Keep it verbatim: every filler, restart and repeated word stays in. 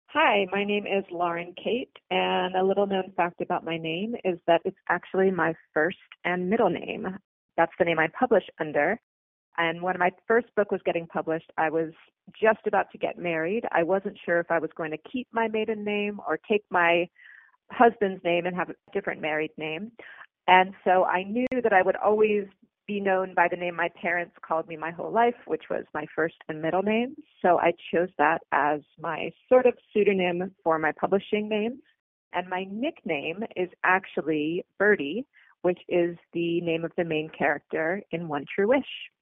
Hi, my name is Lauren Kate, and a little known fact about my name is that it's actually my first and middle name. That's the name I publish under. And when my first book was getting published, I was just about to get married. I wasn't sure if I was going to keep my maiden name or take my husband's name and have a different married name. And so I knew that I would always be known by the name my parents called me my whole life, which was my first and middle name. So I chose that as my sort of pseudonym for my publishing names. And my nickname is actually Birdie, which is the name of the main character in One True Wish.